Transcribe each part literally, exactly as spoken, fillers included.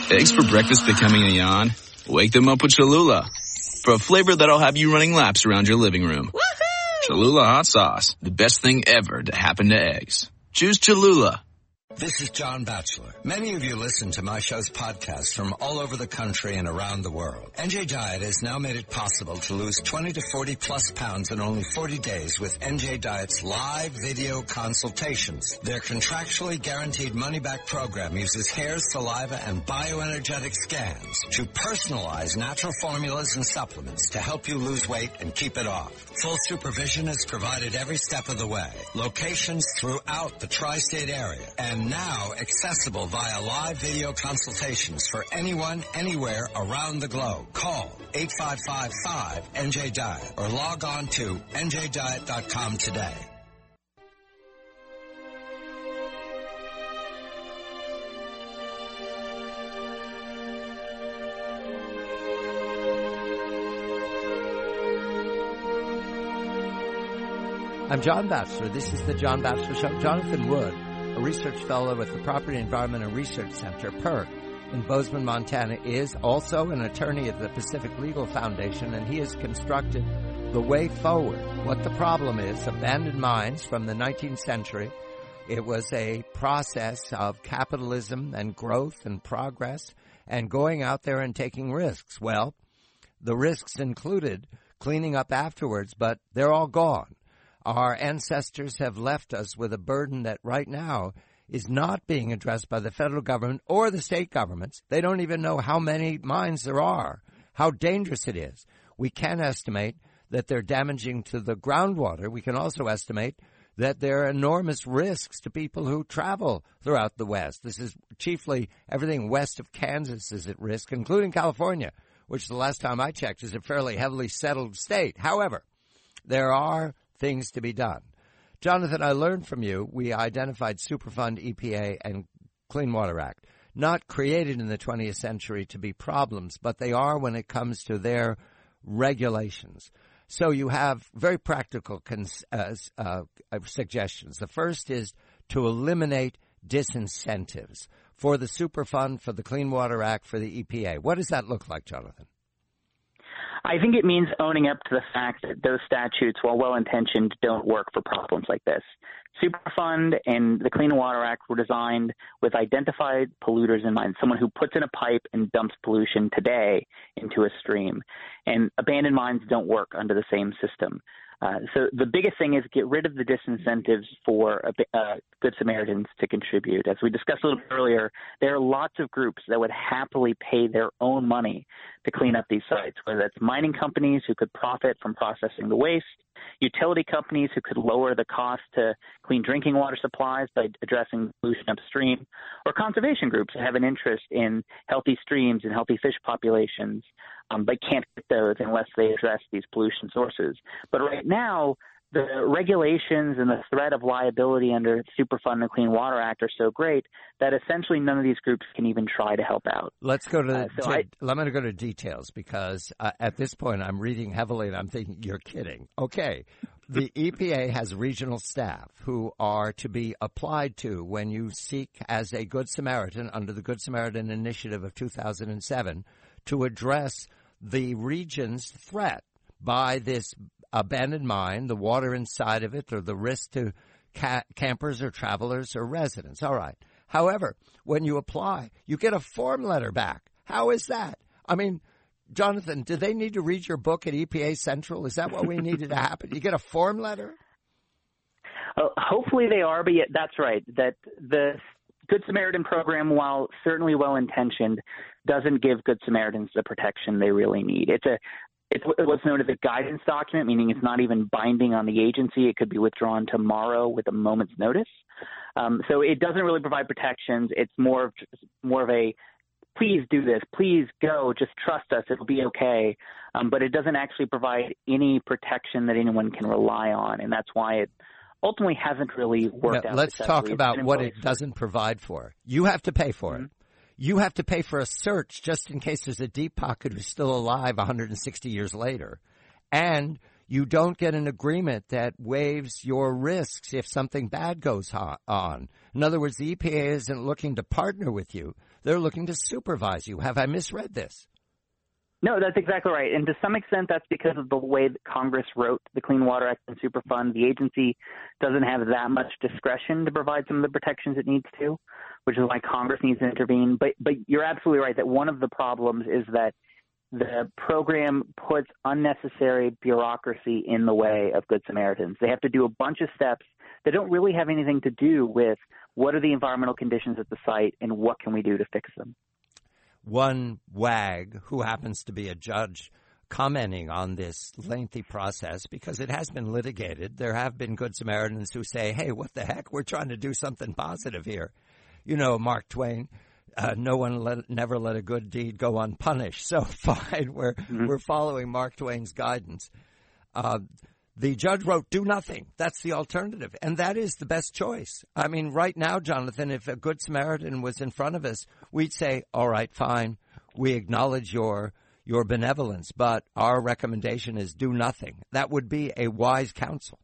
Eggs for breakfast becoming a yawn? Wake them up with Cholula. For a flavor that'll have you running laps around your living room. Woohoo! Cholula hot sauce. The best thing ever to happen to eggs. Choose Cholula. This is John Batchelor. Many of you listen to my show's podcasts from all over the country and around the world. N J Diet has now made it possible to lose twenty to forty plus pounds in only forty days with N J Diet's live video consultations. Their contractually guaranteed money-back program uses hair, saliva, and bioenergetic scans to personalize natural formulas and supplements to help you lose weight and keep it off. Full supervision is provided every step of the way. Locations throughout the tri-state area and now accessible via live video consultations for anyone, anywhere around the globe. Call eight five five five N J Diet or log on to N J diet dot com today. I'm John Batchelor. This is the John Batchelor Show. Jonathan Wood, a research fellow with the Property Environment and Research Center, PERC, in Bozeman, Montana, is also an attorney at the Pacific Legal Foundation, and he has constructed the way forward. What the problem is, abandoned mines from the nineteenth century. It was a process of capitalism and growth and progress and going out there and taking risks. Well, the risks included cleaning up afterwards, but they're all gone. Our ancestors have left us with a burden that right now is not being addressed by the federal government or the state governments. They don't even know how many mines there are, how dangerous it is. We can estimate that they're damaging to the groundwater. We can also estimate that there are enormous risks to people who travel throughout the West. This is chiefly everything west of Kansas is at risk, including California, which the last time I checked is a fairly heavily settled state. However, there are things to be done. Jonathan, I learned from you we identified Superfund, E P A, and Clean Water Act, not created in the twentieth century to be problems, but they are when it comes to their regulations. So you have very practical cons- uh, uh, suggestions. The first is to eliminate disincentives for the Superfund, for the Clean Water Act, for the E P A. What does that look like, Jonathan? I think it means owning up to the fact that those statutes, while well-intentioned, don't work for problems like this. Superfund and the Clean Water Act were designed with identified polluters in mind, someone who puts in a pipe and dumps pollution today into a stream. And abandoned mines don't work under the same system. Uh, so the biggest thing is get rid of the disincentives for uh, Good Samaritans to contribute. As we discussed a little bit earlier, there are lots of groups that would happily pay their own money to clean up these sites, whether it's mining companies who could profit from processing the waste, utility companies who could lower the cost to clean drinking water supplies by addressing pollution upstream, or conservation groups that have an interest in healthy streams and healthy fish populations, um, but can't get those unless they address these pollution sources. But right now, the regulations and the threat of liability under Superfund and the Clean Water Act are so great that essentially none of these groups can even try to help out. Let's go to, uh, so to I, I'm going to go to details because uh, at this point I'm reading heavily and I'm thinking you're kidding. Okay, the E P A has regional staff who are to be applied to when you seek as a Good Samaritan under the Good Samaritan Initiative of two thousand seven to address the region's threat by this abandoned mine, the water inside of it, or the risk to ca- campers or travelers or residents. All right. However, when you apply, you get a form letter back. How is that? I mean, Jonathan, do they need to read your book at E P A Central? Is that what we needed to happen? You get a form letter? Uh, hopefully they are, but yet that's right, that the Good Samaritan program, while certainly well-intentioned, doesn't give Good Samaritans the protection they really need. It's a It's what's known as a guidance document, meaning it's not even binding on the agency. It could be withdrawn tomorrow with a moment's notice. Um, so it doesn't really provide protections. It's more of more of a please do this, please go, just trust us, it'll be okay. Um, but it doesn't actually provide any protection that anyone can rely on, and that's why it ultimately hasn't really worked now, out. Let's talk about what it for. doesn't provide for. You have to pay for mm-hmm. it. You have to pay for a search just in case there's a deep pocket who's still alive one hundred sixty years later. And you don't get an agreement that waives your risks if something bad goes on. In other words, the E P A isn't looking to partner with you. They're looking to supervise you. Have I misread this? No, that's exactly right. And to some extent, that's because of the way that Congress wrote the Clean Water Act and Superfund. The agency doesn't have that much discretion to provide some of the protections it needs to, which is why Congress needs to intervene. But, but you're absolutely right that one of the problems is that the program puts unnecessary bureaucracy in the way of Good Samaritans. They have to do a bunch of steps that don't really have anything to do with what are the environmental conditions at the site and what can we do to fix them. One wag who happens to be a judge commenting on this lengthy process, because it has been litigated. There have been Good Samaritans who say, hey, what the heck? We're trying to do something positive here. You know, Mark Twain. Uh, no one let, never let a good deed go unpunished. So fine, we're mm-hmm. we're following Mark Twain's guidance. Uh, the judge wrote, do nothing. That's the alternative. And that is the best choice. I mean, right now, Jonathan, if a Good Samaritan was in front of us, we'd say, all right, fine. We acknowledge your your benevolence, but our recommendation is do nothing. That would be a wise counsel.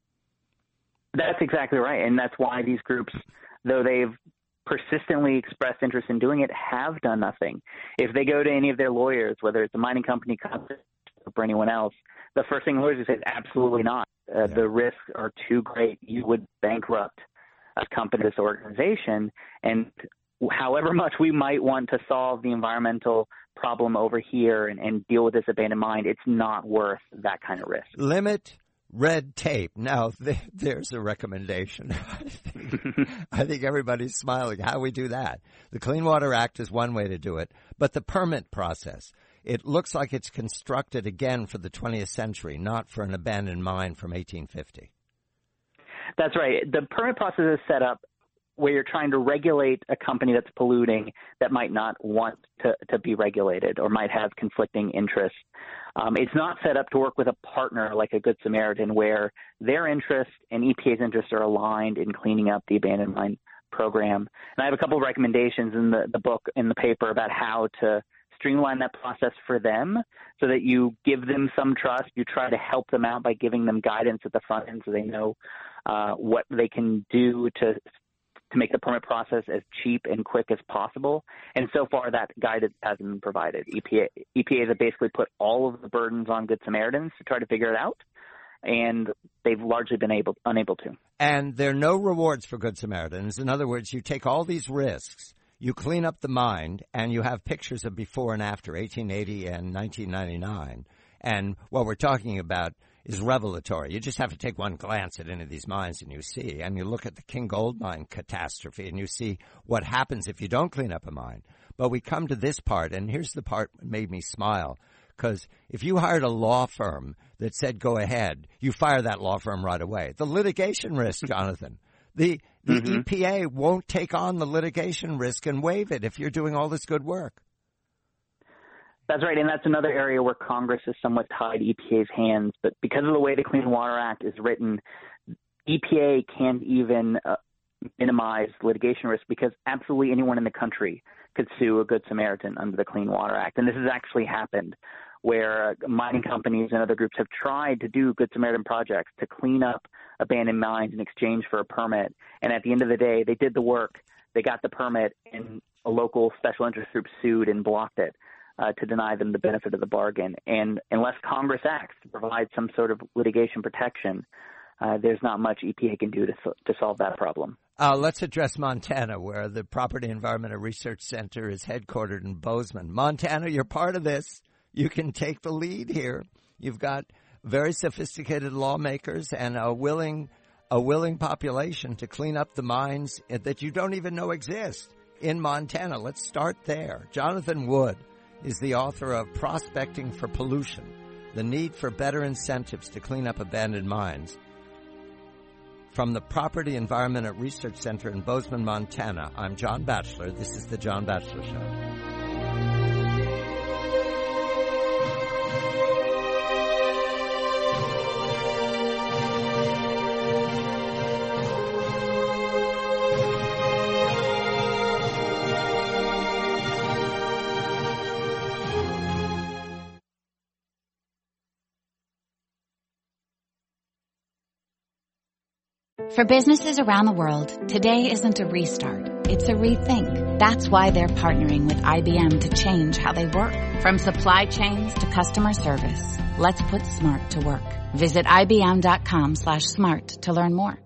That's exactly right. And that's why these groups, though they've persistently expressed interest in doing it, have done nothing. If they go to any of their lawyers, whether it's a mining company or anyone else, the first thing lawyers say is absolutely not. Uh, yeah. The risks are too great. You would bankrupt a company, this organization, and however much we might want to solve the environmental problem over here and, and deal with this abandoned mine, it's not worth that kind of risk. Limit red tape. Now, th- there's a recommendation. I, think, I think everybody's smiling. How we do that? The Clean Water Act is one way to do it, but the permit process, it looks like it's constructed again for the twentieth century, not for an abandoned mine from eighteen fifty. That's right. The permit process is set up where you're trying to regulate a company that's polluting that might not want to, to be regulated or might have conflicting interests. Um, it's not set up to work with a partner like a Good Samaritan where their interests and E P A's interests are aligned in cleaning up the abandoned mine program. And I have a couple of recommendations in the, the book, in the paper, about how to streamline that process for them so that you give them some trust. You try to help them out by giving them guidance at the front end so they know uh, what they can do to to make the permit process as cheap and quick as possible. And so far, that guidance hasn't been provided. E P A, E P A has basically put all of the burdens on Good Samaritans to try to figure it out, and they've largely been able unable to. And there are no rewards for Good Samaritans. In other words, you take all these risks, you clean up the mine, and you have pictures of before and after, eighteen eighty and nineteen ninety-nine. And what we're talking about is revelatory. You just have to take one glance at any of these mines and you see, and you look at the King Gold Mine catastrophe and you see what happens if you don't clean up a mine. But we come to this part, and here's the part that made me smile, because if you hired a law firm that said go ahead, you fire that law firm right away. The litigation risk, Jonathan, the the mm-hmm. E P A won't take on the litigation risk and waive it if you're doing all this good work. That's right, and that's another area where Congress has somewhat tied E P A's hands. But because of the way the Clean Water Act is written, E P A can't even uh, minimize litigation risk because absolutely anyone in the country could sue a Good Samaritan under the Clean Water Act. And this has actually happened where uh, mining companies and other groups have tried to do Good Samaritan projects to clean up abandoned mines in exchange for a permit. And at the end of the day, they did the work, they got the permit, and a local special interest group sued and blocked it. Uh, to deny them the benefit of the bargain. And unless Congress acts to provide some sort of litigation protection, uh, there's not much E P A can do to, to solve that problem. Uh, let's address Montana, where the Property Environmental Research Center is headquartered in Bozeman. Montana, you're part of this. You can take the lead here. You've got very sophisticated lawmakers and a willing, a willing population to clean up the mines that you don't even know exist in Montana. Let's start there. Jonathan Wood is the author of Prospecting for Pollution, the Need for Better Incentives to Clean Up Abandoned Mines. From the Property Environmental Research Center in Bozeman, Montana, I'm John Batchelor. This is The John Batchelor Show. For businesses around the world, today isn't a restart, it's a rethink. That's why they're partnering with I B M to change how they work. From supply chains to customer service, let's put smart to work. Visit I B M dot com slash smart to learn more.